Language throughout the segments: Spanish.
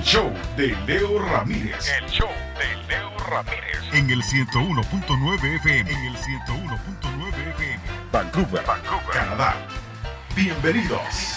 show de Leo Ramírez. El show de Leo Ramírez. En el 101.9 FM. En el 101.9 FM. Vancouver, Canadá. Bienvenidos.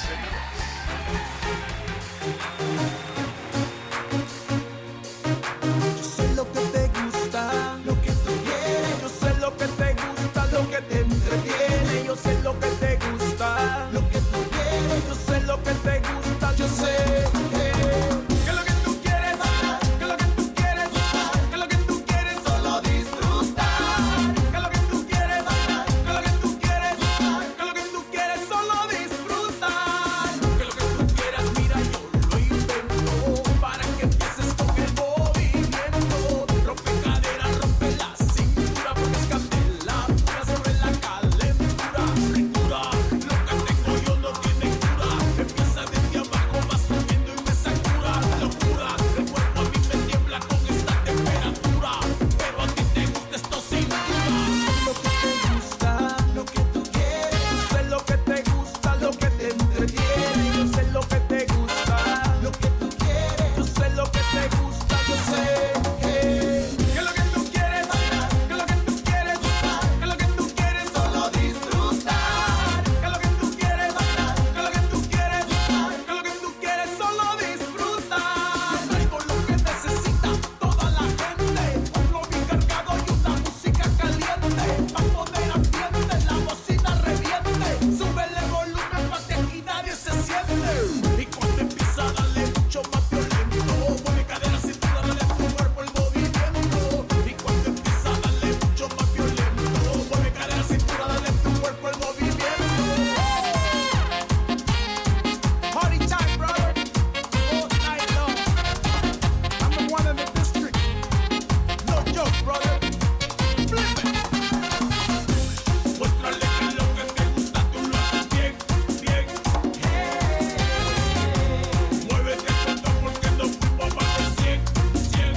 Yo sé lo que te gusta, lo que tú quieres. Yo sé lo que te gusta, lo que te entretiene. Yo sé lo que te gusta, lo que tú quieres. Yo sé lo que te gusta, yo sé que lo que tú quieres, que lo que tú quieres, que lo que tú quieres solo disfrutar. Que lo que tú quieres, que lo que tú quieres, que lo que tú quieres solo disfrutar. Que lo que tú quieras, mira, yo lo invento para que empieces con el movimiento. Rompe cadera, rompe la cintura, porque es candela pura sobre la calentura. Ricura, lo que tengo yo no tiene cura. Empieza desde abajo, va subiendo y me satura. Locura, el cuerpo a mí me tiembla con esta temperatura. Pero a ti te gusta esto sin duda. Lo que te gusta, lo que tú quieres. Yo sé lo que te gusta, lo que te entretiene. Yo sé lo que te gusta, lo que tú quieres. Yo sé lo que te gusta, yo sé que lo que tú quieres, que lo que tú quieres, que lo que tú quieres solo disfrutar. Que lo que tú quieres, que lo que tú quieres, que lo que tú quieres solo disfrutar. Traigo lo que necesita toda la gente, un flow bien cargado y una música caliente. Pa' poner ambiente, la bocina reviente. Súbele volumen pa' que aquí nadie se siente. Y cuando empieza a darle mucho más violento, pone cadera, cintura, dale a tu cuerpo el movimiento. Y cuando empieza a darle mucho más violento, pone cadera, cintura, dale a tu cuerpo el movimiento. Party time, brother. All night long. I'm the one in the district. No joke, brother. Flip it. Muéstrale que lo que te gusta tú lo haces bien, bien. Muévete tanto porque no fuimos más de 100, 100.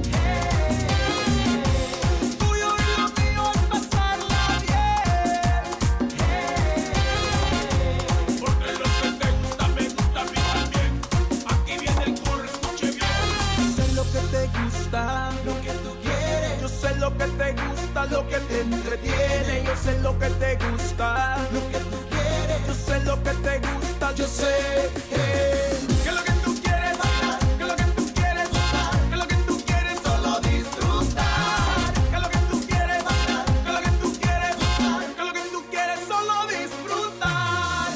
Tuyo y lo mío es pasarla bien. Porque lo que te gusta me gusta a mí también. Aquí viene el coro, escuche bien. Yo sé lo que te gusta, lo que tú quieres. Yo sé lo que te gusta, lo que te entretiene. Yo sé lo que te gusta, lo que tú quieres. Yo sé lo que te gusta, yo sé que lo que tú quieres, que lo que tú quieres, que lo que tú quieres solo disfrutar. Que lo que tú quieres, que lo que tú quieres, que lo que tú quieres solo disfrutar.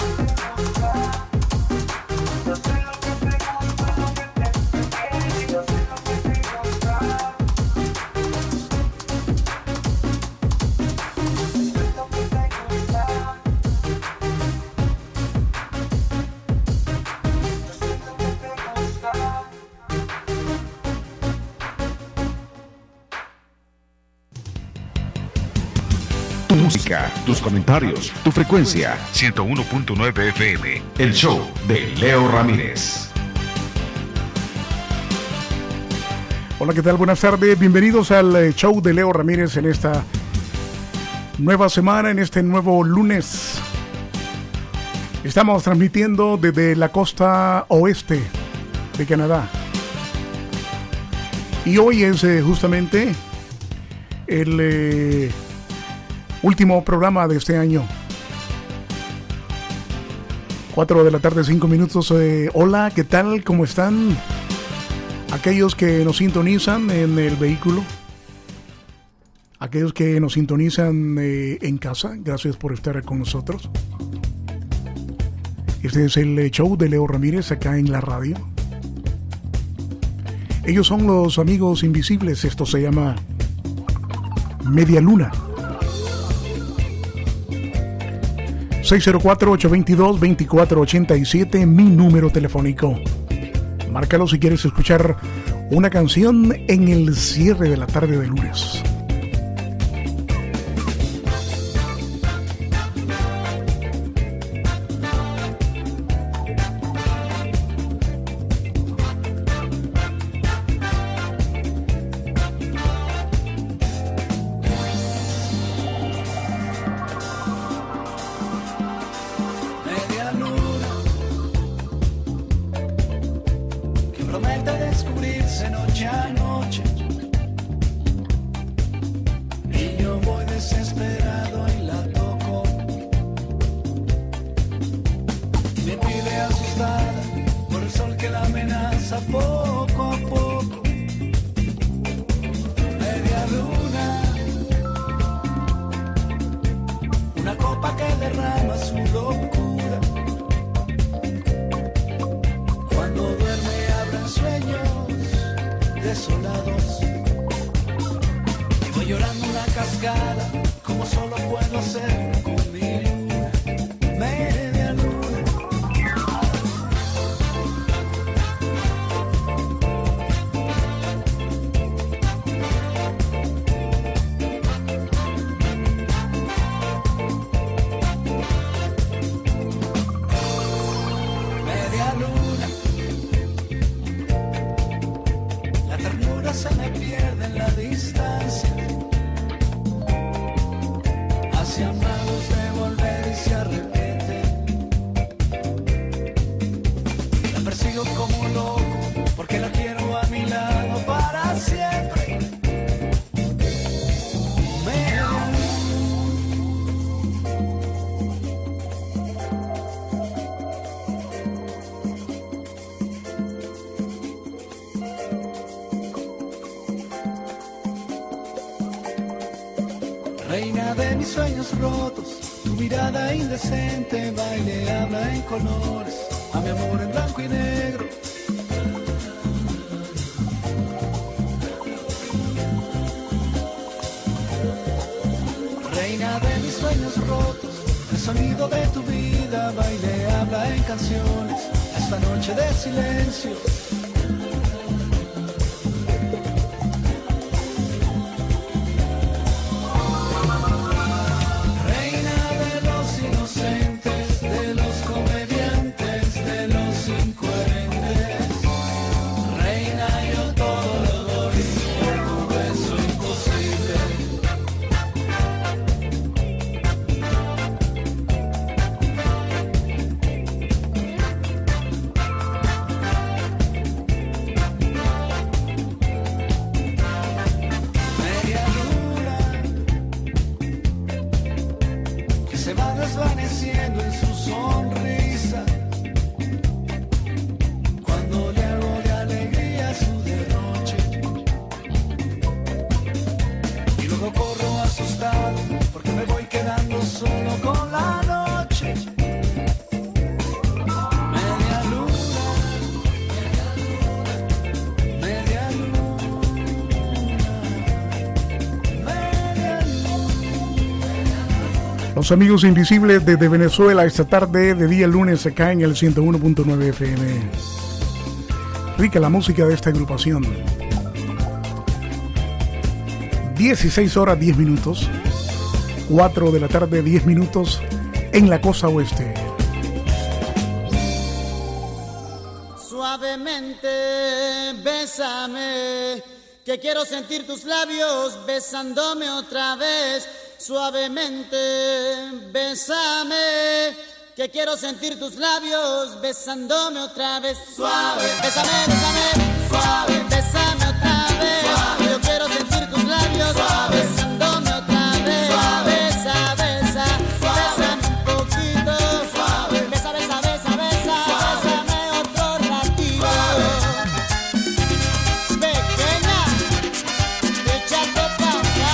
Yo sé lo que te gusta, lo que te entretiene. Yo sé lo que te gusta. Tu música, tus comentarios, tu frecuencia. 101.9 FM. El show de Leo Ramírez. Hola, ¿qué tal? Buenas tardes. Bienvenidos al show de Leo Ramírez en esta nueva semana, en este nuevo lunes. Estamos transmitiendo desde la costa oeste de Canadá. Y hoy es justamente el último programa de este año. 4 de la tarde, 5 minutos. Hola, ¿qué tal? ¿Cómo están? Aquellos que nos sintonizan en el vehículo, aquellos que nos sintonizan en casa, gracias por estar con nosotros. Este es el show de Leo Ramírez acá en la radio. Ellos son los amigos invisibles. Esto se llama Media Luna. 604-822-2487, mi número telefónico. Márcalo si quieres escuchar una canción en el cierre de la tarde de lunes. Media luna que promete cascada, como solo puedo hacerlo con mi luna, media luna. Media luna, la ternura se me pierde en la distancia. Hacia magos de volver y se arrepiente. La persigo como un loco porque la quiero a mi lado para siempre. Reina de mis sueños rotos, tu mirada indecente, baile, habla en colores, a mi amor en blanco y negro. Reina de mis sueños rotos, el sonido de tu vida, baile, habla en canciones, esta noche de silencio. Los amigos invisibles desde Venezuela esta tarde de día lunes se caen en el 101.9 FM. Rica la música de esta agrupación. 16 horas 10 minutos, 4 de la tarde 10 minutos en la costa oeste. Suavemente bésame, que quiero sentir tus labios besándome otra vez. Suavemente bésame, que quiero sentir tus labios besándome otra vez. Suave, bésame, bésame, suave, bésame otra vez. Suave. Yo quiero sentir tus labios suave, besándome otra vez. Suave. Besa, besa, bésame un poquito. Suave. Besa, besa, besa, besa, bésame otro ratito. Pequeña, échate pa' acá.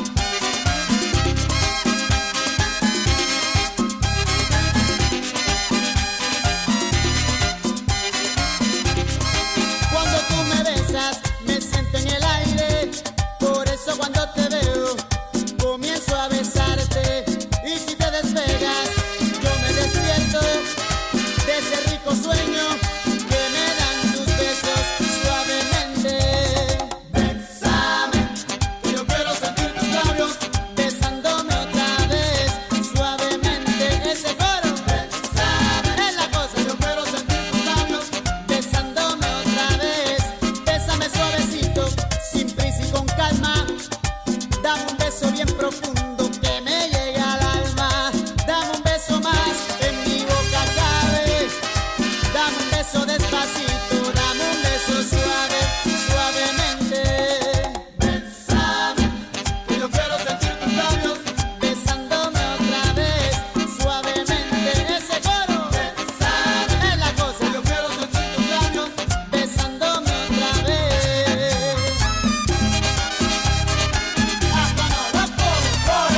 Cuando tú me besas, me siento en el aire. Por eso cuando te veo, comienzo a besarte. Y si te despegas, yo me despierto de ese rico sueño que me dan tus besos suavemente. Bésame, que yo quiero sentir tus labios besándome otra vez suavemente. Ese coro, bésame, es la cosa. Yo quiero sentir tus labios besándome otra vez. Bésame suavecito, sin prisa y con calma. Dame un beso bien profundo que me llegue al alma. Dame un beso más, en mi boca cabe. Dame un beso despacito, dame un beso suave, suavemente. Bésame, que yo quiero sentir tus labios besándome otra vez suavemente. Ese coro, bésame, es la cosa. Yo quiero sentir tus labios besándome otra vez. Hasta no, loco,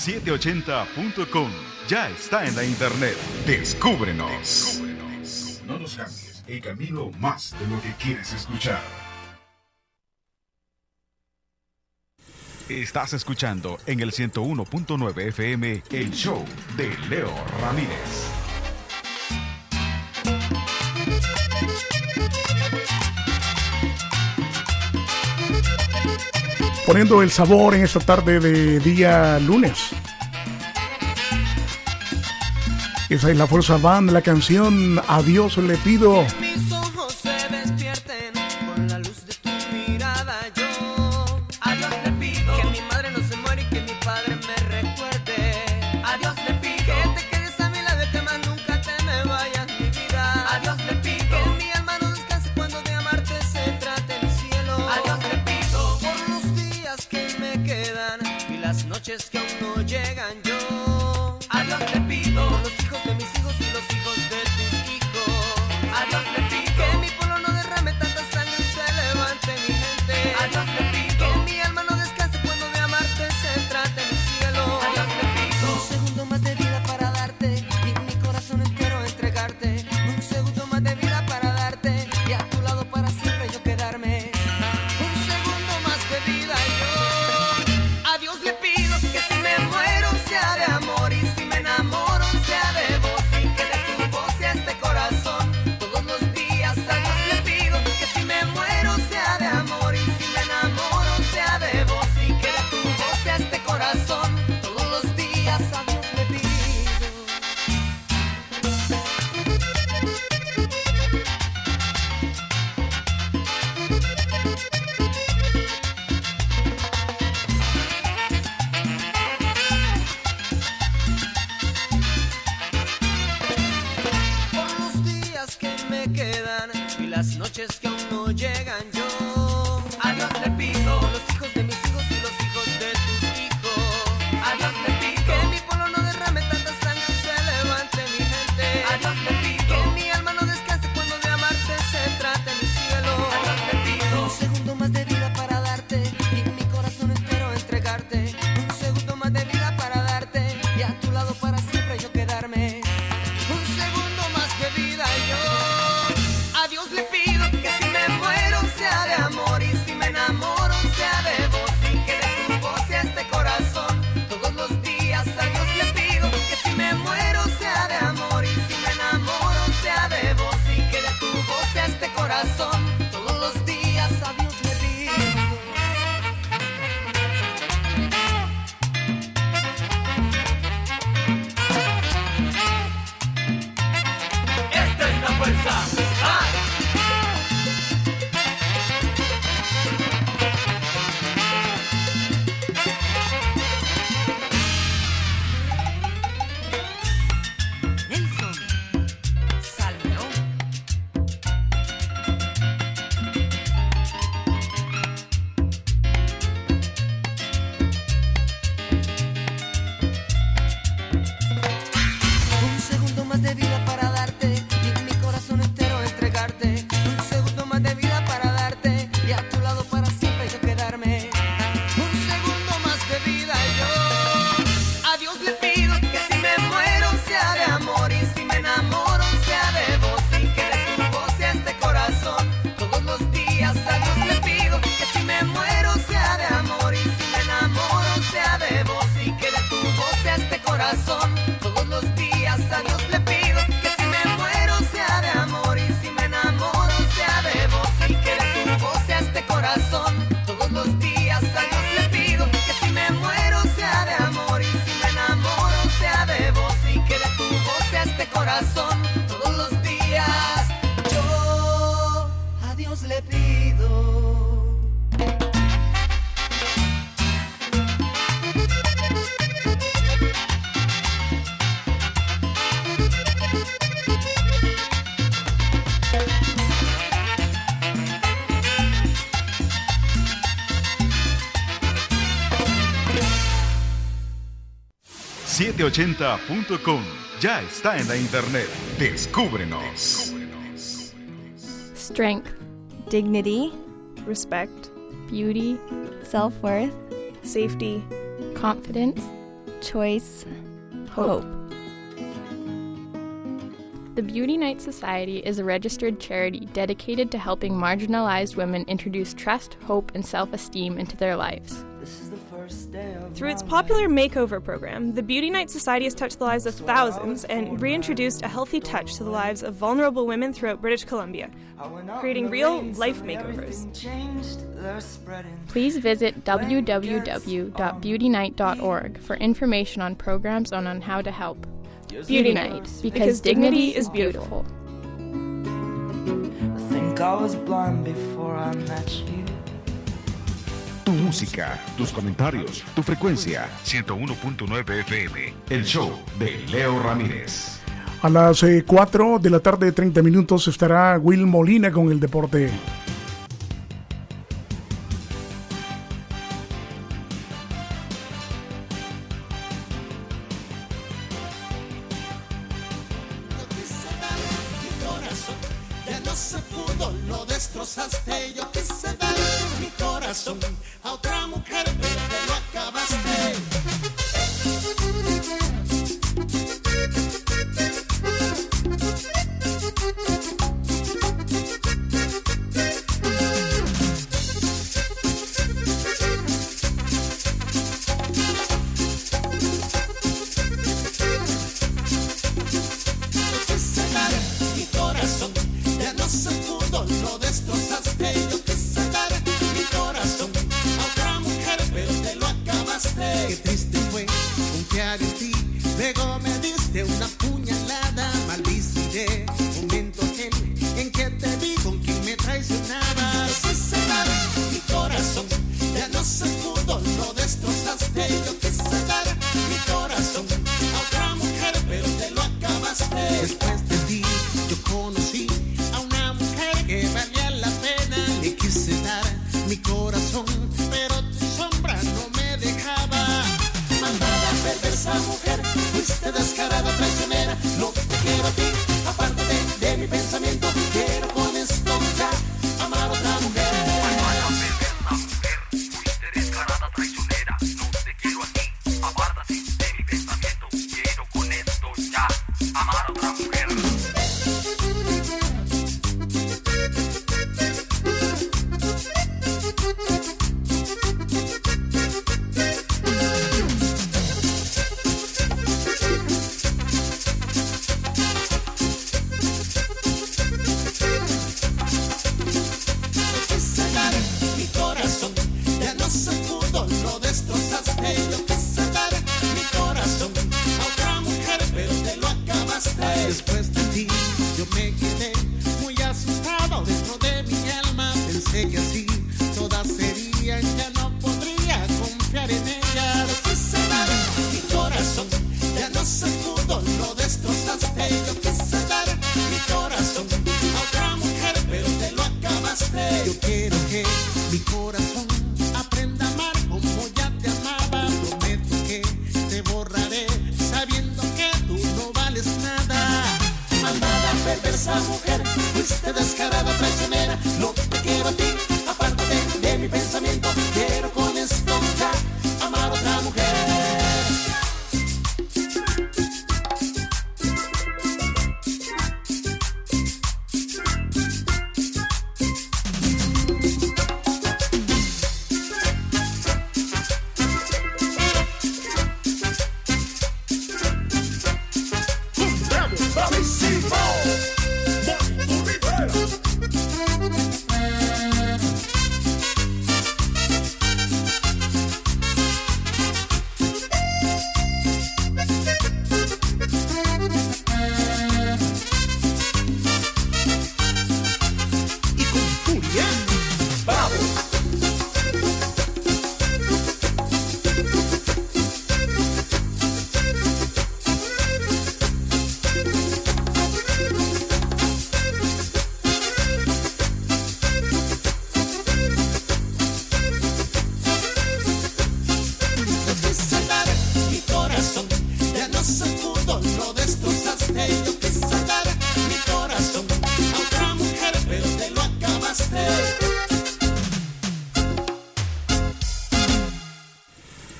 780.com ya está en la internet. Descúbrenos. No nos cambies, el camino más de lo que quieres escuchar. Estás escuchando en el 101.9 FM el show de Leo Ramírez. Poniendo el sabor en esta tarde de día lunes. Esa es la Fuerza Band, la canción A Dios le pido. Que mis ojos se despierten con la luz de tu mirada. Yo a Dios le pido que mi madre no se muera y que mi padre me recuerde. A Dios le pido que te quedes a mi lado y que más nunca te me vayas, mi vida. A Dios le pido que mi alma no descanse cuando de amarte se trate mi cielo. A Dios le pido por los días que me quedan y las noches que aún no llegan. Yo a Dios le pido por los hijos de mis hijos y los hijos de tus hijos. A Dios le pido que mi pueblo no derrame tanta sangre y se levante mi gente. A Dios le pido que mi alma no descanse cuando de amarte se trate mi cielo. A Dios le pido un segundo más de vida para darte y mi corazón entero entregarte. Un segundo más de vida para darte y a tu lado para siempre yo quedarme. Un segundo más de vida yo a Dios le pido que si me muero sea de amor y si me enamoro sea de vos y que de tu voz sea este corazón. Todos los días a Dios le pido que si me muero sea de amor y si me enamoro sea de vos y que de tu voz sea este corazón. Todos los días a Dios le pido. Por los días que me quedan y las noches que aún no llegan. Yo a Dios le pido por los hijos de mis hijos y los hijos de tus hijos. A Dios le pido que mi pueblo no derrame tanta sangre y se levante mi gente. A Dios le pido que mi alma no descanse cuando de amarte se trate mi cielo. A Dios le pido un segundo más de vida para darte y mi corazón entero entregarte. Un segundo más de vida para darte y a tu lado para siempre yo quedarme. Un segundo más de vida yo a Dios le pido que si me muero sea de amor y si me enamoro sea de vos y que de tu voz sea este corazón. Todos los días a Dios le pido que si me muero sea de amor y si me enamoro sea de vos y que de tu voz sea este corazón. Todos los días a Dios le pido. Esta es la fuerza. ¡Ay! Nelson Salmerón. Un segundo más de vida para darte y mi corazón entero entregarte. Un segundo más de vida para darte y a tu lado para siempre yo quedarme. Un segundo más de vida yo a Dios le pido que si me muero sea de amor y si me enamoro sea de vos y que de tu voz sea este corazón. Todos los días a Dios le pido que si me muero sea de amor y si me enamoro sea de vos y que de tu voz sea este corazón. Todos los días a Dios le pido que si me muero sea de amor y si me enamoro sea de vos y que de tu voz sea este corazón. Todos los días a Dios le pido que si me muero sea de amor y si me enamoro sea de vos y que de tu voz sea este corazón. Todos los días yo a Dios le pido. .com ya está en la internet. Descúbrenos. Strength, dignity, respect, beauty, self-worth, safety, confidence, choice, hope. The Beauty Night Society is a registered charity dedicated to helping marginalized women introduce trust, hope, and self-esteem into their lives. Through its popular makeover program, the Beauty Night Society has touched the lives of thousands and reintroduced a healthy touch to the lives of vulnerable women throughout British Columbia, creating real life makeovers. Please visit www.beautynight.org for information on programs and on how to help. Beauty Night, because dignity is beautiful. I think I was blind before I met you. Tu música, tus comentarios, tu frecuencia, 101.9 FM, el show de Leo Ramírez. A las 4 de la tarde, 30 minutos, estará Will Molina con el deporte. Yo quise dar mi corazón a otra mujer, pero te lo acabaste. Yo quise dar mi corazón, ya no se pudo, lo destrozaste. Yo quise dar mi corazón a otra mujer, pero te lo acabaste. Qué triste fue confiar en ti, luego me diste una puñalada. Maldiciré momento aquel en que te vi con quien me traicionaba. Yo quise dar mi corazón, ya no se pudo, lo destrozaste. Yo quise dar mi corazón a otra mujer, pero te lo acabaste. Después de ti yo conocí a una mujer que valía la pena. Le quise dar mi corazón, pero tu sombra no me dejaba. Malvada, perversa mujer, fuiste descarada, traicionera. No te quiero a ti, apártate de mi pensamiento. Quiero con esto ya amar a otra mujer. Malvada, perversa mujer, fuiste descarada, traicionera. No te quiero a ti, apártate de mi pensamiento. Quiero con esto ya amar a otra mujer. Yo quise dar mi corazón, ya no se pudo, lo destrozaste. Yo quise dar mi corazón a otra mujer, pero te lo acabaste. Después de ti yo me quedé muy asustado dentro de mi alma. Pensé que así todas serían, ya no podría confiar en ella. Yo quise dar mi corazón, ya no se pudo, lo destrozaste. Yo quise dar mi corazón a otra mujer, pero te lo acabaste. Yo quiero que mi corazón aprenda a amar como ya te amaba. Prometo que te borraré sabiendo que tú no vales nada. Malvada, perversa mujer, fuiste descarada, traicionera. No te quiero a ti, apártate de mi pensamiento. Quiero con esto ya amar a otra mujer.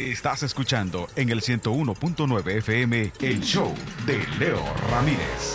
Estás escuchando en el 101.9 FM el show de Leo Ramírez.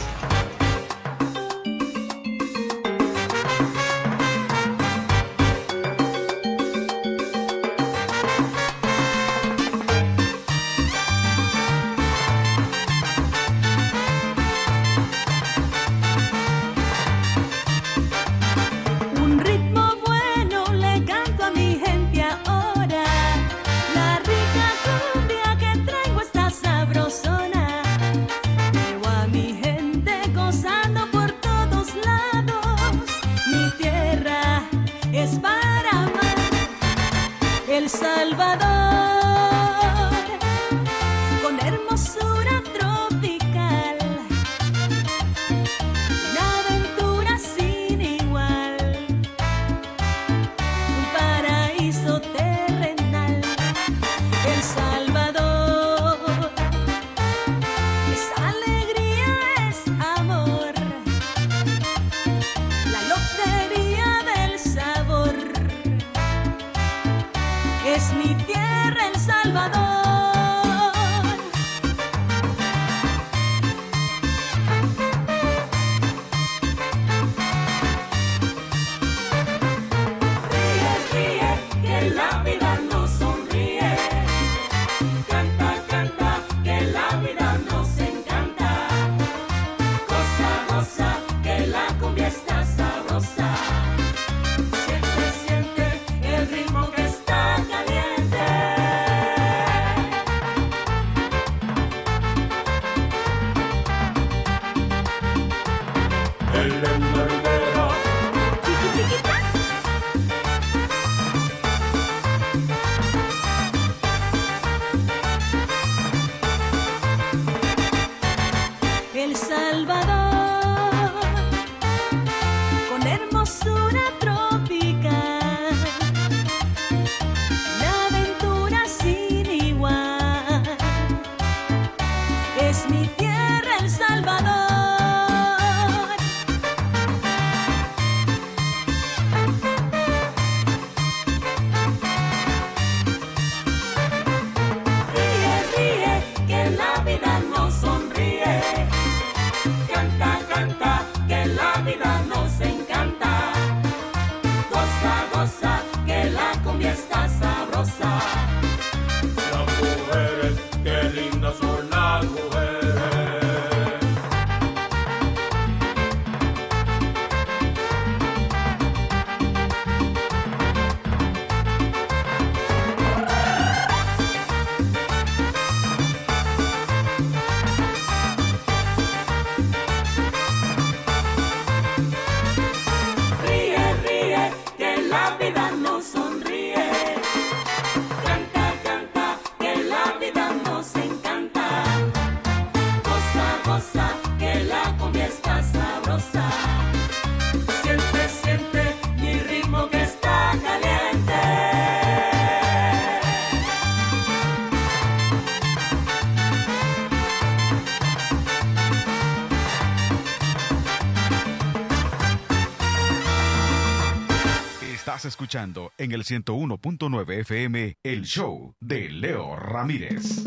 Estás escuchando en el 101.9 FM el show de Leo Ramírez.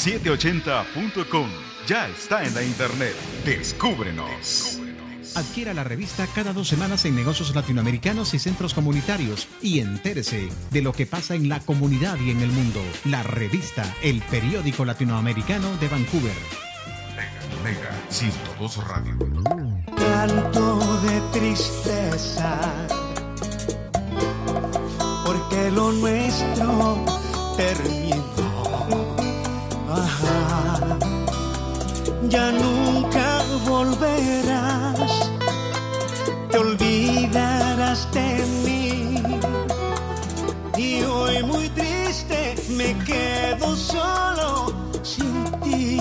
leo780.com. Ya está en la internet. Descúbrenos. Adquiera la revista cada 2 semanas en negocios latinoamericanos y centros comunitarios y entérese de lo que pasa en la comunidad y en el mundo. La revista, el periódico latinoamericano de Vancouver. Mega 102 Radio. Canto de tristeza, porque lo nuestro terminó. Ajá. Ya nunca volverás, te olvidarás de mí. Y hoy muy triste me quedo solo sin ti.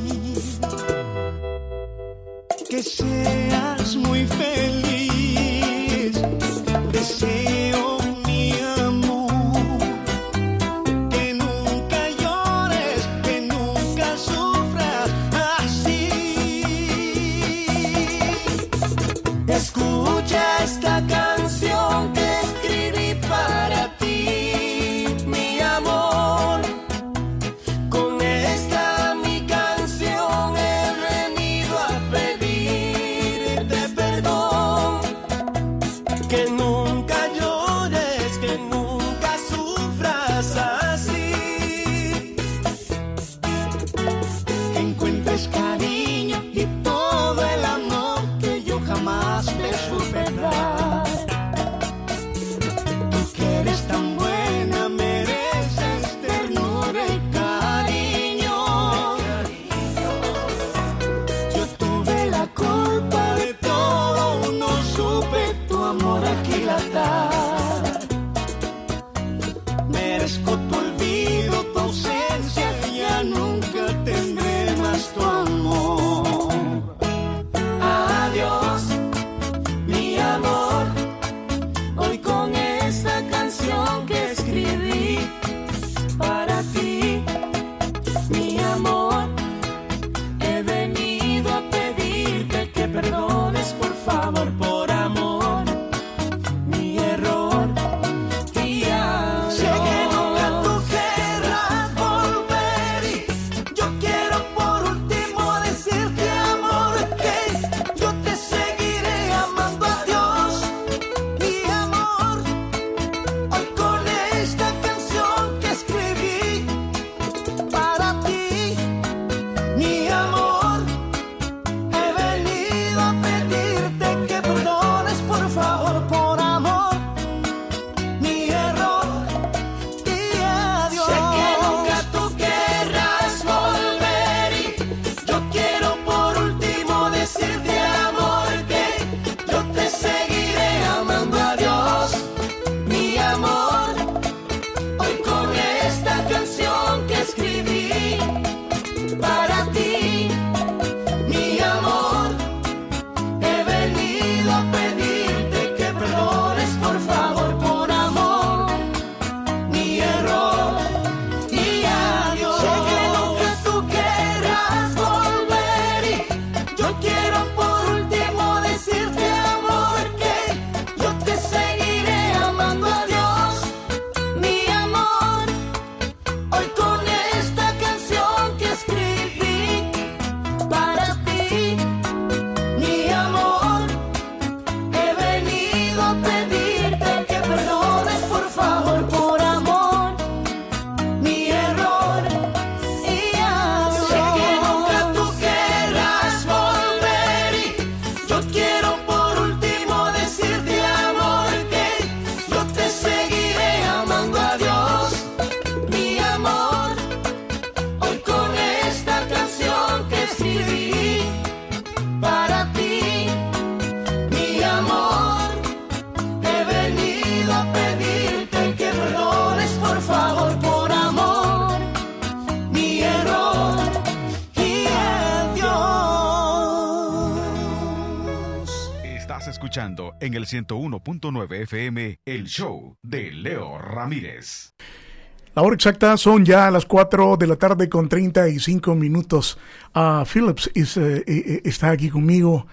Que seas muy feliz, deseo mi amor, que nunca llores, que nunca sufras así. Escucha esta canción que escribí para ti, mi amor. Con esta mi canción he venido a pedirte perdón. Que nunca llores, que nunca sufras así. Que encuentres cariño y todo el amor que yo jamás te supe dar. Tú que eres tan buena, mereces ternura y cariño. Yo tuve la culpa de todo, no supe tu amor aquilatar. Merezco tu olvido, tu ausencia, ya nunca tendré más tu amor. Adiós, mi amor, hoy con esta canción que escribí para ti, mi amor, he venido a pedirte que perdones por favor, por amor, mi error y adiós. Sé que nunca tú querrás volver y yo quiero por último decirte, amor, que yo te seguiré amando a Dios, mi amor. Hoy con esta canción que escribí para ti, mi amor, he venido a pedirte que perdones por favor, por amor, mi error y adiós. Sé que nunca tú querrás volver y yo quiero por último decirte, amor, que yo te seguiré amando a Dios, mi amor. Hoy con esta canción que escribí para ti, mi amor, he venido a pedirte que perdones por favor, por amor, mi error y adiós. Sé que nunca tú querrás volver y yo quiero por último decirte, amor, que yo te seguiré amando a Dios, mi amor. Hoy con esta canción que escribí para ti, mi amor, he venido a pedirte que perdones por favor, por amor, mi error y adiós. Sé que nunca tú querrás volver y yo quiero por último decirte, amor, que yo te seguiré amando a Dios, mi amor. Hoy con esta canción que escribí para ti, mi amor, he venido a pedirte que perdones por favor, por amor, mi error y adiós. Estás escuchando en el 101.9 FM el show de Leo Ramírez. La hora exacta son ya las 4 de la tarde con 35 minutos. Phillips está aquí conmigo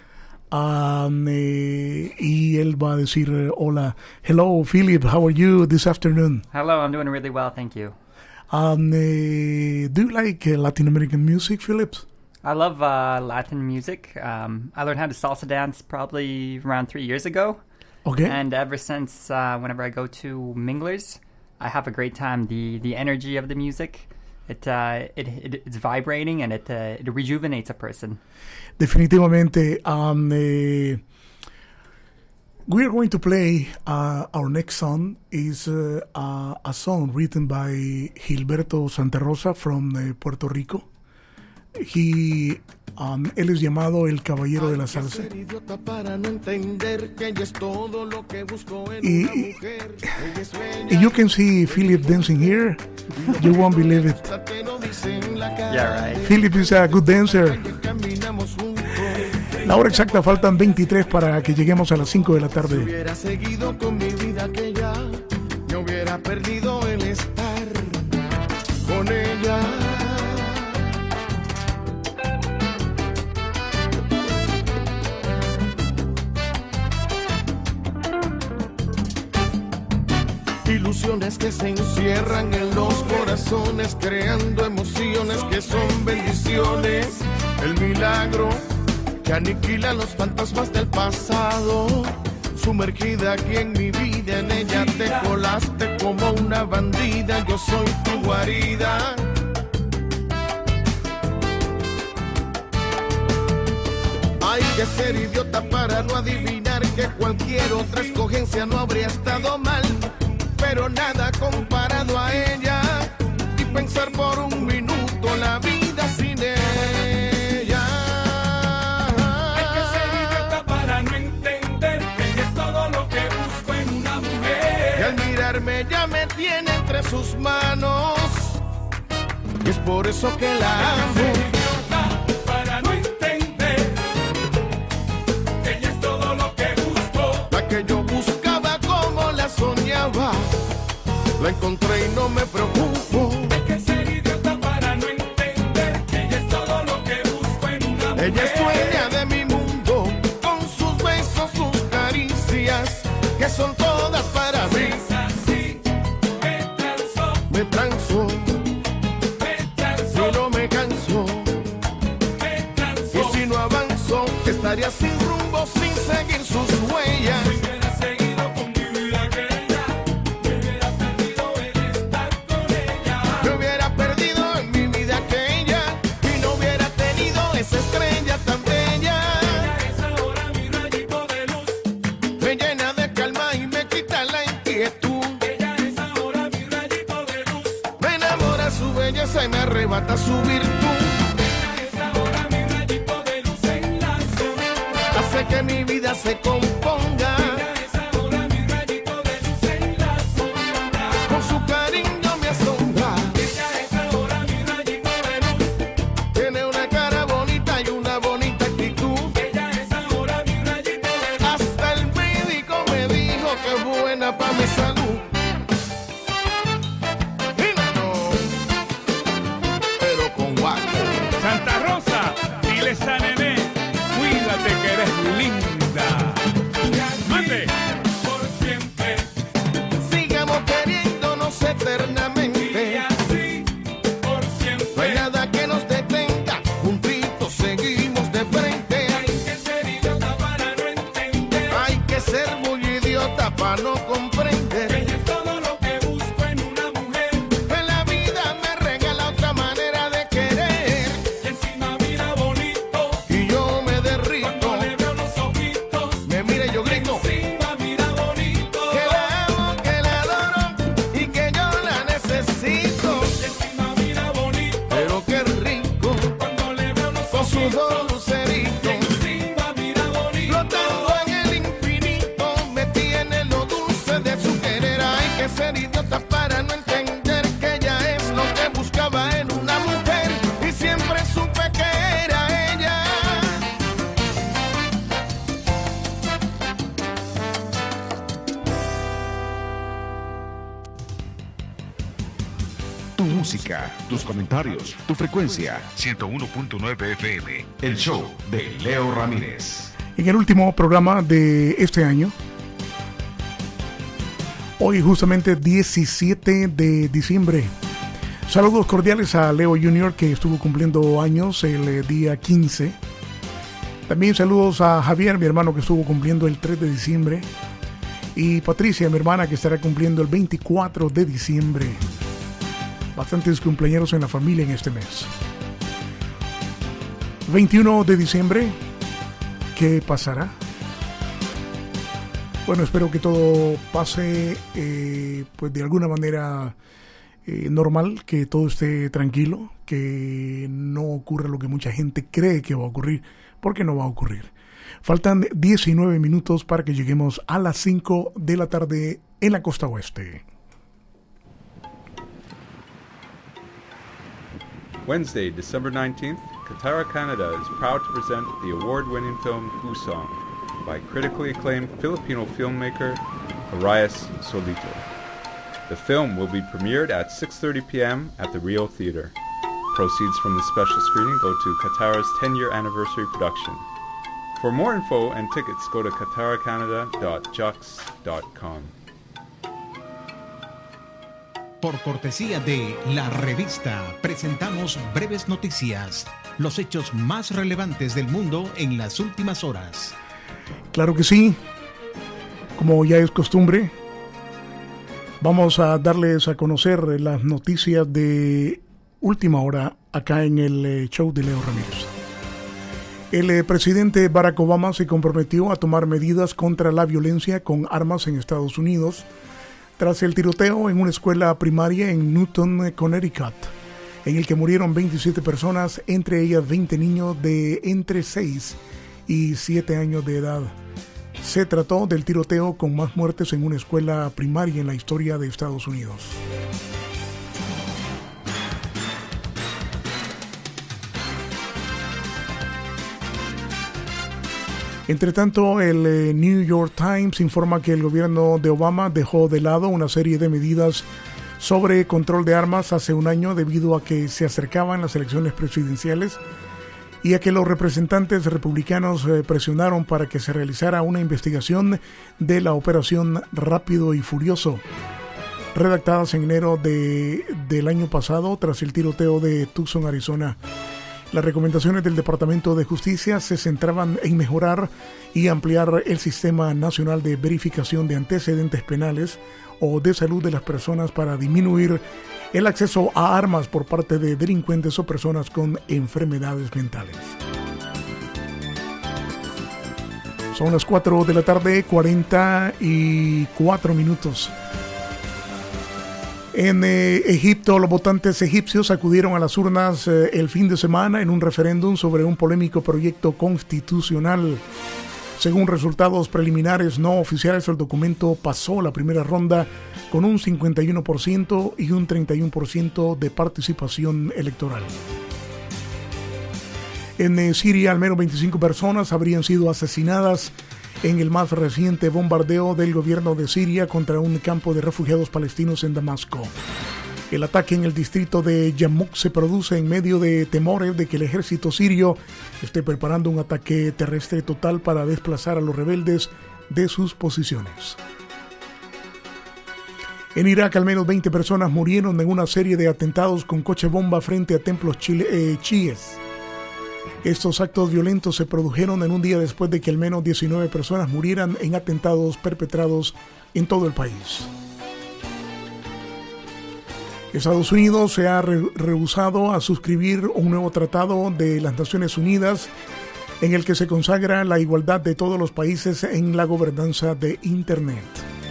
y él va a decir hola. Hello, Philip, how are you this afternoon? Hello, I'm doing really well, thank you. Do you like Latin American music, Phillips? I love Latin music. I learned how to salsa dance probably around 3 years ago. Okay. And ever since, whenever I go to minglers, I have a great time. The energy of the music, it's vibrating and it rejuvenates a person. Definitivamente. We are going to play our next song is a song written by Gilberto Santa Rosa from Puerto Rico. Él es llamado el Caballero de la Salsa. Y you can see Philip dancing here. You won't believe it. Yeah, right. Philip is a good dancer. La hora exacta, faltan 23 para que lleguemos a las 5 de la tarde. Si hubiera seguido con mi vida aquella, no hubiera perdido el estar con ella. Ilusiones que se encierran en los corazones, creando emociones que son bendiciones. El milagro que aniquila los fantasmas del pasado. Sumergida aquí en mi vida, en ella te colaste como una bandida. Yo soy tu guarida. Hay que ser idiota para no adivinar que cualquier otra escogencia no habría estado mal, pero nada comparado a ella. Y pensar por un minuto la vida sin ella. Hay que ser idiota para no entender que ella es todo lo que busco en una mujer. Y al mirarme ya me tiene entre sus manos. Y es por eso que la amo. Hay que ser idiota para no entender que ella es todo lo que busco. La que yo buscaba como la soñaba, la encontré y no me preocupo. Hay que ser idiota para no entender que ella es todo lo que busco en una mujer. Ella es dueña de mi mundo, con sus besos, sus caricias, que son todas para mí. Es así, me transo, y no me canso, y si no avanzo, estaría sin rumbo, sin seguir sus huellas. Y me arrebata su virtud. Ella es ahora mi rayito de luz en la sombra. Hace que mi vida se componga. Ella es ahora mi rayito de luz en la sombra. Con su cariño me asombra. Ella es ahora mi rayito de luz. Tiene una cara bonita y una bonita actitud. Ella es ahora mi rayito de luz. Hasta el médico me dijo que es buena para mi salud. Santa Rosa, diles a Nené, cuídate que eres linda. Mate. Por siempre, sigamos queriéndonos eternamente. Y así, por siempre, no hay nada que nos detenga, juntitos seguimos de frente. Hay que ser idiota para no entender. Hay que ser muy idiota para no comprender. Ella es todo lo que busco en una mujer. En la vida me regala otra manera de querer. Y encima mira bonito, y yo me derrito. Cuando le veo los ojitos, me mira y yo grito. Encima mira bonito, que la amo, que la adoro y que yo la necesito. Y encima mira bonito, pero qué rico. Cuando le veo los ojitos, con sus dos luceritos. Encima mira bonito, flotando en el infinito, me tiene lo dulce de su querer. Hay que ser idiota para no entender que ella es lo que buscaba en una mujer. Y siempre supe que era ella. Tu música, tus comentarios, tu frecuencia, 101.9 FM. El show de Leo Ramírez. En el último programa de este año, hoy justamente 17 de diciembre Saludos cordiales a Leo Jr., que estuvo cumpliendo años el día 15. También saludos a Javier, mi hermano, que estuvo cumpliendo el 3 de diciembre. Y Patricia, mi hermana, que estará cumpliendo el 24 de diciembre. Bastantes cumpleaños en la familia en este mes. 21 de diciembre, ¿qué pasará? Bueno, espero que todo pase pues de alguna manera normal, que todo esté tranquilo, que no ocurra lo que mucha gente cree que va a ocurrir, porque no va a ocurrir. Faltan 19 minutos para que lleguemos a las 5 de la tarde en la costa oeste. Wednesday, December 19th, Katara Canada is proud to present the award-winning film Usong by critically acclaimed Filipino filmmaker Arias Solito. The film will be premiered at 6:30 p.m. at the Rio Theater. Proceeds from the special screening go to Katara's 10-year anniversary production. For more info and tickets, go to kataracanada.jux.com. Por cortesía de La Revista, presentamos breves noticias, los hechos más relevantes del mundo en las últimas horas. Claro que sí, como ya es costumbre, vamos a darles a conocer las noticias de última hora acá en el show de Leo Ramírez. El presidente Barack Obama se comprometió a tomar medidas contra la violencia con armas en Estados Unidos tras el tiroteo en una escuela primaria en Newton, Connecticut, en el que murieron 27 personas, entre ellas 20 niños de entre 6 y 7 años de edad. Se trató del tiroteo con más muertes en una escuela primaria en la historia de Estados Unidos. Entre tanto, el New York Times informa que el gobierno de Obama dejó de lado una serie de medidas sobre control de armas hace un año debido a que se acercaban las elecciones presidenciales y a que los representantes republicanos presionaron para que se realizara una investigación de la operación Rápido y Furioso, redactadas en enero del año pasado tras el tiroteo de Tucson, Arizona. Las recomendaciones del Departamento de Justicia se centraban en mejorar y ampliar el Sistema Nacional de Verificación de Antecedentes Penales o de Salud de las personas para disminuir el acceso a armas por parte de delincuentes o personas con enfermedades mentales. Son las 4 de la tarde, 44 minutos. En Egipto, los votantes egipcios acudieron a las urnas el fin de semana en un referéndum sobre un polémico proyecto constitucional. Según resultados preliminares no oficiales, el documento pasó la primera ronda con un 51% y un 31% de participación electoral. En Siria, al menos 25 personas habrían sido asesinadas en el más reciente bombardeo del gobierno de Siria contra un campo de refugiados palestinos en Damasco. El ataque en el distrito de Yarmouk se produce en medio de temores de que el ejército sirio esté preparando un ataque terrestre total para desplazar a los rebeldes de sus posiciones. En Irak, al menos 20 personas murieron en una serie de atentados con coche bomba frente a templos chiíes. Estos actos violentos se produjeron en un día después de que al menos 19 personas murieran en atentados perpetrados en todo el país. Estados Unidos se ha rehusado a suscribir un nuevo tratado de las Naciones Unidas en el que se consagra la igualdad de todos los países en la gobernanza de Internet.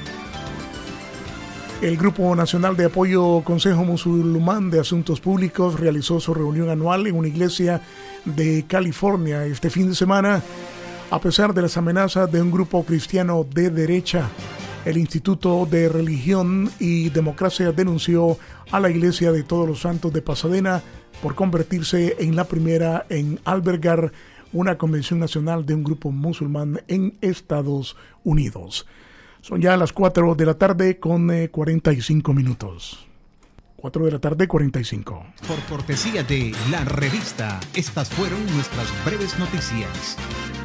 El Grupo Nacional de Apoyo Consejo Musulmán de Asuntos Públicos realizó su reunión anual en una iglesia de California este fin de semana, a pesar de las amenazas de un grupo cristiano de derecha. El Instituto de Religión y Democracia denunció a la Iglesia de Todos los Santos de Pasadena por convertirse en la primera en albergar una convención nacional de un grupo musulmán en Estados Unidos. Son ya las 4 de la tarde con 45 minutos. 4 de la tarde, 45. Por cortesía de La Revista, estas fueron nuestras breves noticias.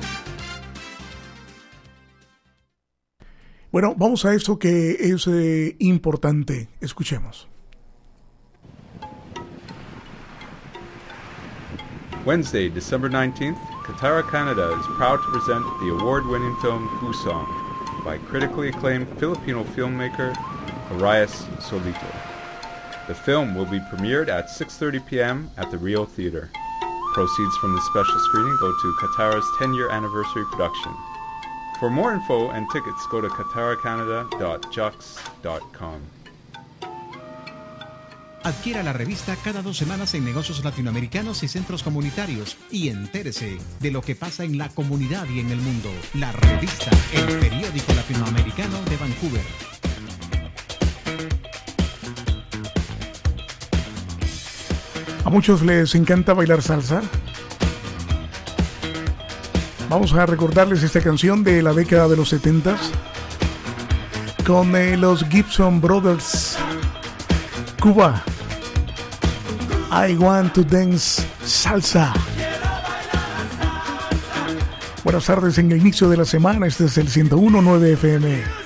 Bueno, vamos a esto que es importante. Escuchemos. Wednesday, December 19th, Katara Canada is proud to present the award-winning film Kusong by critically acclaimed Filipino filmmaker Arias Solito. The film will be premiered at 6:30 p.m. at the Rio Theater. Proceeds from the special screening go to Katara's 10-year anniversary production. For more info and tickets, go to kataracanada.jux.com. Adquiera la revista cada 2 semanas en negocios latinoamericanos y centros comunitarios y entérese de lo que pasa en la comunidad y en el mundo. La revista El Periódico Latinoamericano de Vancouver. A muchos les encanta bailar salsa. Vamos a recordarles esta canción de la década de los 70s con los Gibson Brothers. Cuba. I want to dance salsa. Buenas tardes en el inicio de la semana. Este es el 101.9 FM.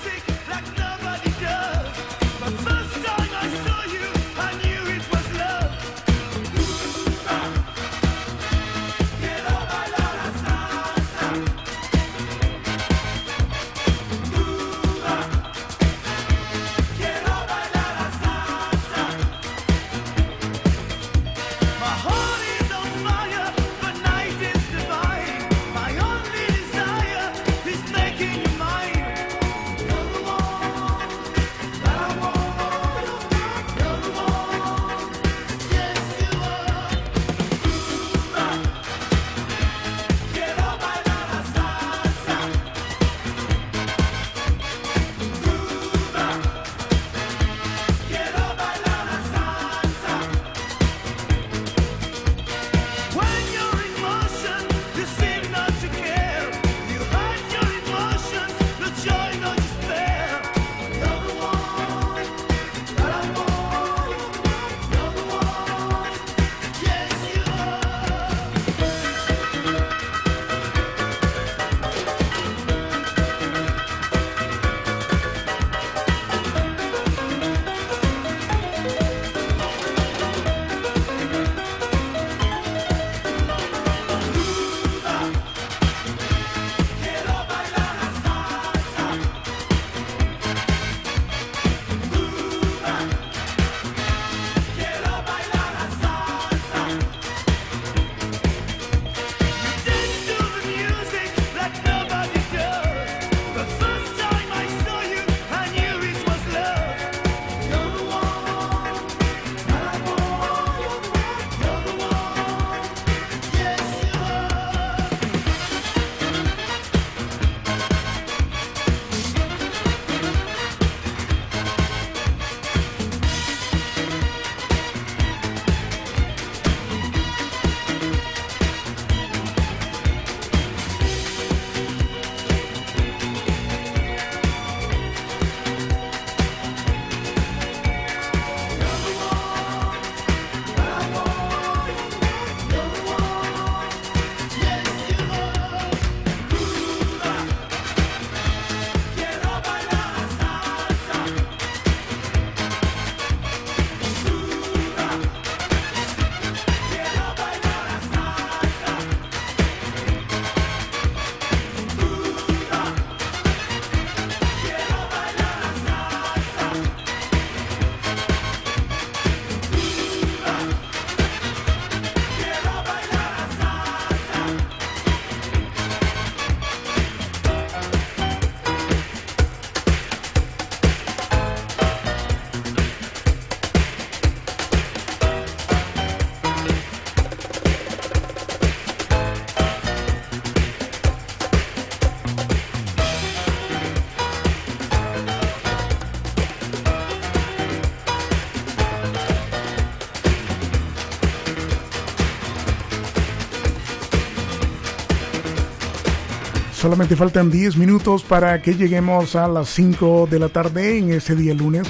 Solamente faltan 10 minutos para que lleguemos a las 5 de la tarde en este día lunes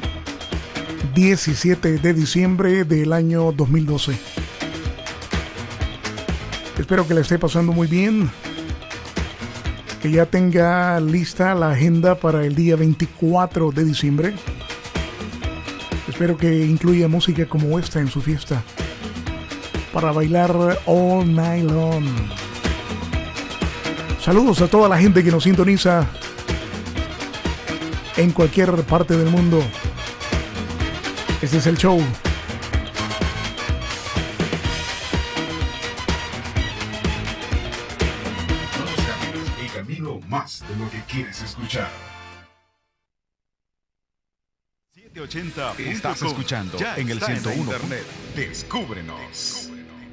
17 de diciembre del año 2012. Espero que la esté pasando muy bien, que ya tenga lista la agenda para el día 24 de diciembre. Espero que incluya música como esta en su fiesta. para bailar all night long. Saludos a toda la gente que nos sintoniza en cualquier parte del mundo. Este es el show. El camino más de lo que quieres escuchar. 780. Estás escuchando ya en el está 101. en internet. Descúbrenos.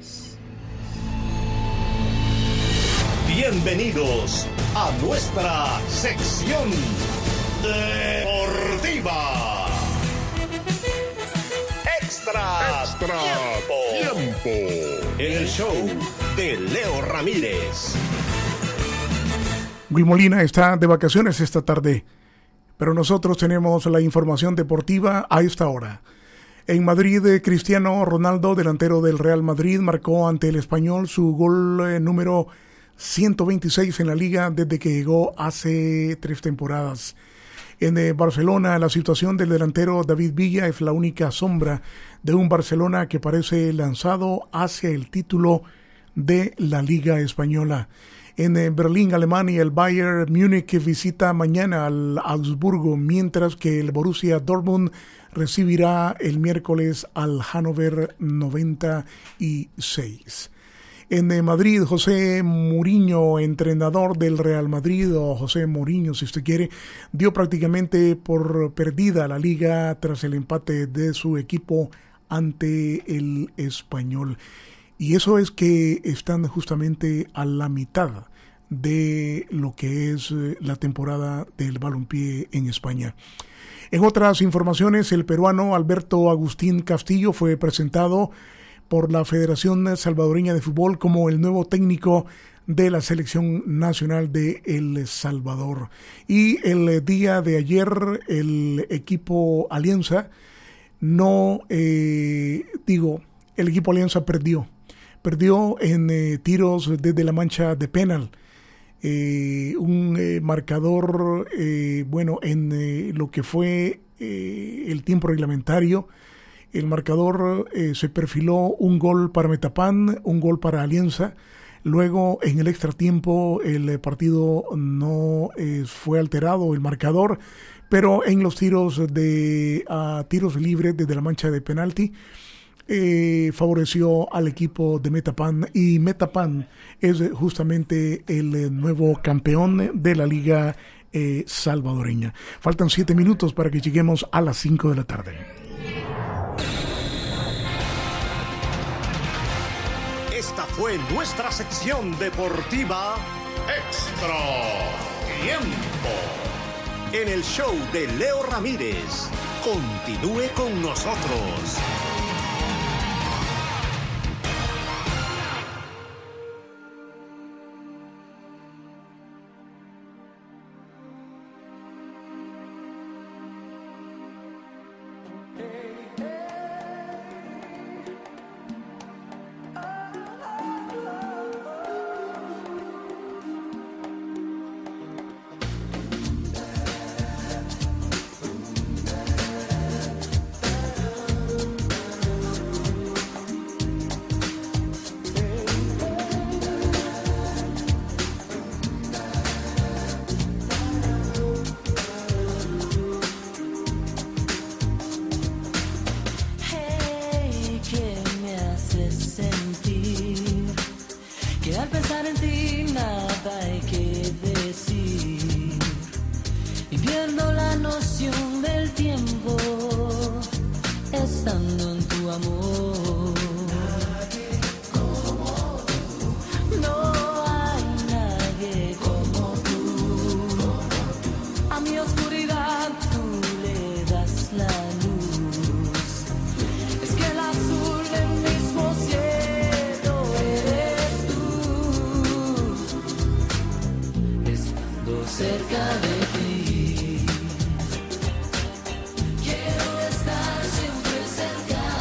Bienvenidos a nuestra sección deportiva. Extra tiempo. En el show de Leo Ramírez. Will Molina está de vacaciones esta tarde, pero nosotros tenemos la información deportiva a esta hora. En Madrid, Cristiano Ronaldo, delantero del Real Madrid, marcó ante el Español su gol número 126 en la liga desde que llegó hace 3 temporadas. En Barcelona, la situación del delantero David Villa es la única sombra de un Barcelona que parece lanzado hacia el título de la Liga Española. En Berlín, Alemania, el Bayern Múnich visita mañana al Augsburgo, mientras que el Borussia Dortmund recibirá el miércoles al Hannover 96. En Madrid, José Mourinho, entrenador del Real Madrid, o José Mourinho si usted quiere, dio prácticamente por perdida la liga tras el empate de su equipo ante el Español. Y eso es que están justamente a la mitad de lo que es la temporada del balompié en España. En otras informaciones, el peruano Alberto Agustín Castillo fue presentado por la Federación Salvadoreña de Fútbol como el nuevo técnico de la Selección Nacional de El Salvador. Y el día de ayer, el equipo Alianza el equipo Alianza perdió en tiros desde la mancha de penal. Un marcador, en lo que fue el tiempo reglamentario, el marcador se perfiló un gol para Metapan, un gol para Alianza. Luego, en el extratiempo, el partido no fue alterado, el marcador, pero en los tiros tiros libres desde la mancha de penalti, favoreció al equipo de Metapan, y Metapan es justamente el nuevo campeón de la Liga salvadoreña. Faltan 7 minutos para que lleguemos a las 5 de la tarde. Esta fue nuestra sección deportiva Extra Tiempo. En el show de Leo Ramírez. Continúe con nosotros. Quiero estar siempre cerca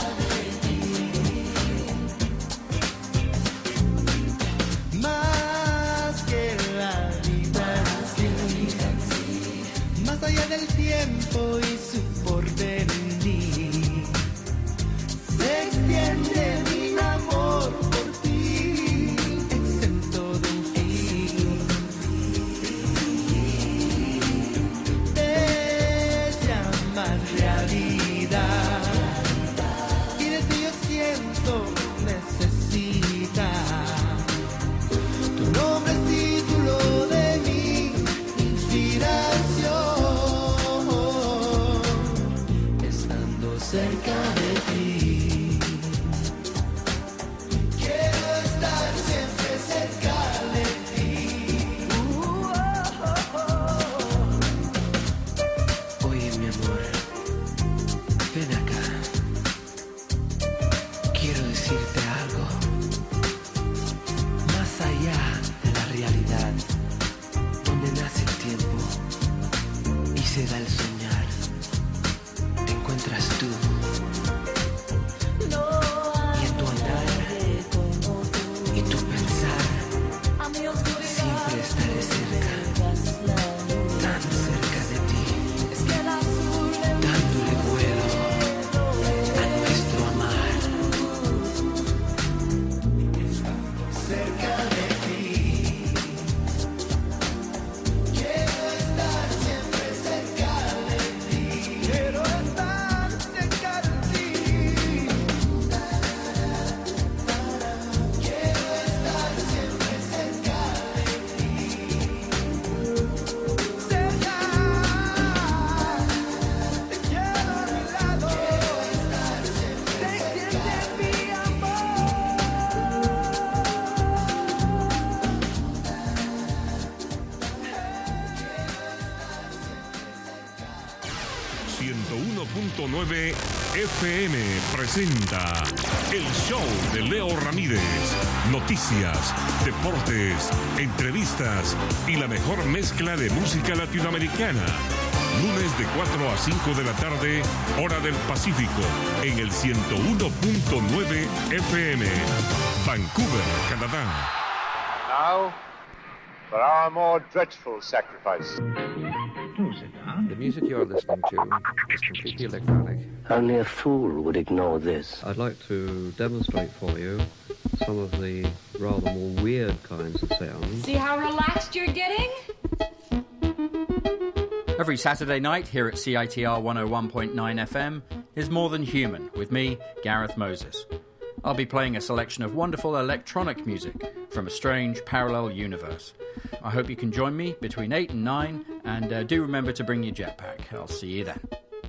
inmensidad, donde nace el tiempo y se da el soñar, te encuentras tú. Y en tu andar y tu pensar, siempre estaré cerca, tan cerca de ti, dándole vuelo a nuestro amar. Cerca de ti, quiero estar siempre cerca de ti, quiero estar cerca de ti, quiero estar siempre cerca de ti, cerca, te quiero a mi lado, quiero estar siempre cerca de mi amor. 101.9 FM presenta el show de Leo Ramírez. Noticias, deportes, entrevistas y la mejor mezcla de música latinoamericana. Lunes de 4 a 5 de la tarde, hora del Pacífico, en el 101.9 FM. Vancouver, Canadá. Now, for our more dreadful sacrifice. The music you're listening to is completely electronic. Only a fool would ignore this. I'd like to demonstrate for you some of the rather more weird kinds of sounds. See how relaxed you're getting? Every Saturday night here at CITR 101.9 FM is More Than Human with me, Gareth Moses. I'll be playing a selection of wonderful electronic music from a strange parallel universe. I hope you can join me between 8 and 9, and do remember to bring your jetpack. I'll see you then.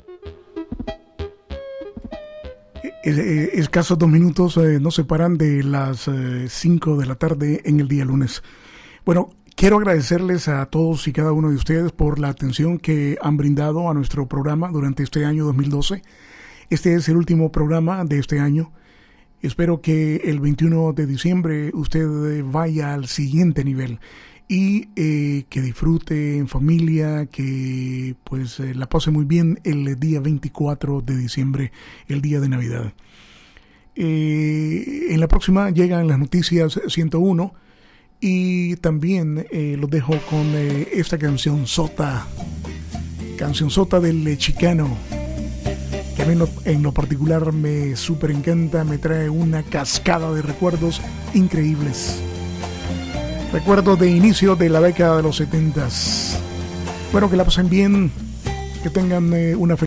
Escasos 2 minutos nos separan de las 5 de la tarde en el día lunes. Bueno, quiero agradecerles a todos y cada uno de ustedes por la atención que han brindado a nuestro programa durante este año 2012. Este es el último programa de este año. Espero que el 21 de diciembre usted vaya al siguiente nivel y que disfrute en familia, que pues la pase muy bien el día 24 de diciembre, el día de Navidad. En la próxima llegan las noticias 101 y también los dejo con esta cancionzota del Chicano, que a mí en lo particular me súper encanta, me trae una cascada de recuerdos increíbles. Recuerdos de inicio de la década de los 70s. Bueno, que la pasen bien, que tengan una feliz